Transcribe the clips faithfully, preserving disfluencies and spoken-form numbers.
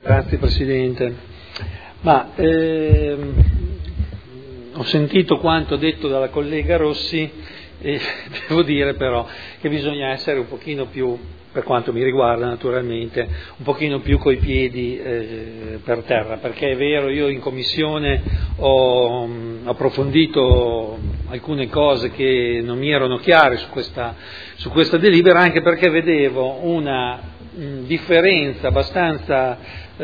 Grazie Presidente. Ma, ehm, ho sentito quanto detto dalla collega Rossi e devo dire però che bisogna essere un pochino più, per quanto mi riguarda naturalmente, un pochino più coi piedi eh, per terra, perché è vero, io in commissione ho mh, approfondito alcune cose che non mi erano chiare su questa, su questa delibera, anche perché vedevo una mh, differenza abbastanza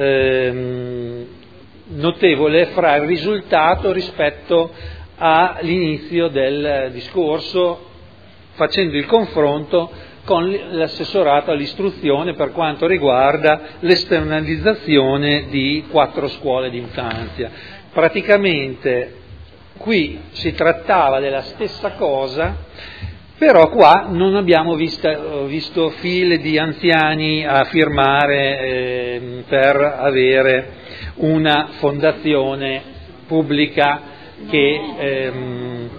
ehm, notevole fra il risultato rispetto all'inizio del discorso, facendo il confronto con l'assessorato all'istruzione per quanto riguarda l'esternalizzazione di quattro scuole di infanzia. Praticamente qui si trattava della stessa cosa, però qua non abbiamo visto, visto file di anziani a firmare eh, per avere una fondazione pubblica che ehm,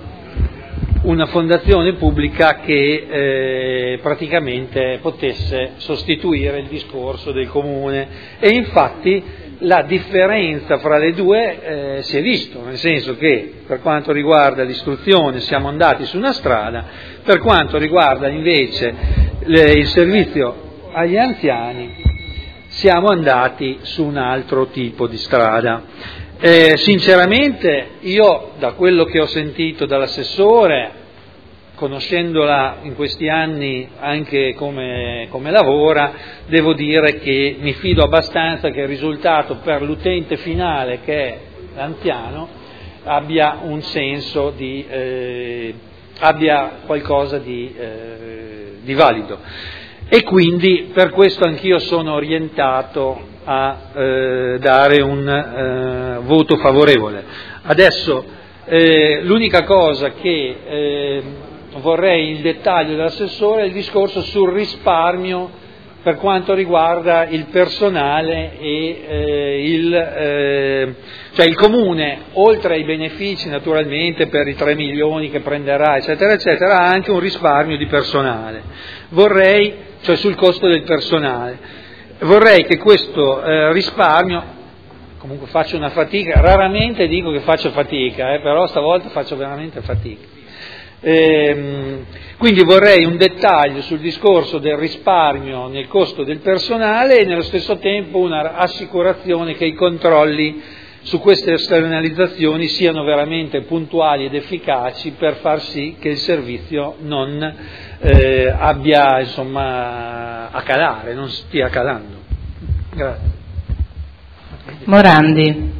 una fondazione pubblica che eh, praticamente potesse sostituire il discorso del comune, e infatti la differenza fra le due eh, si è visto, nel senso che per quanto riguarda l'istruzione siamo andati su una strada, per quanto riguarda invece le, il servizio agli anziani siamo andati su un altro tipo di strada. Eh, sinceramente io, da quello che ho sentito dall'assessore, conoscendola in questi anni anche come, come lavora, devo dire che mi fido abbastanza che il risultato per l'utente finale, che è l'anziano, abbia un senso di, eh, abbia qualcosa di, eh, di valido. E quindi per questo anch'io sono orientato a eh, dare un eh, voto favorevole. Adesso eh, l'unica cosa che eh, vorrei il dettaglio dell'assessore è il discorso sul risparmio per quanto riguarda il personale e eh, il, eh, cioè il comune, oltre ai benefici naturalmente per i tre milioni che prenderà eccetera eccetera, ha anche un risparmio di personale. Vorrei, cioè sul costo del personale, vorrei che questo eh, risparmio, comunque faccio una fatica, raramente dico che faccio fatica, eh, però stavolta faccio veramente fatica. Ehm, quindi vorrei un dettaglio sul discorso del risparmio nel costo del personale e nello stesso tempo una assicurazione che i controlli su queste esternalizzazioni siano veramente puntuali ed efficaci per far sì che il servizio non eh, abbia insomma a calare, non stia calando. Grazie. Morandi.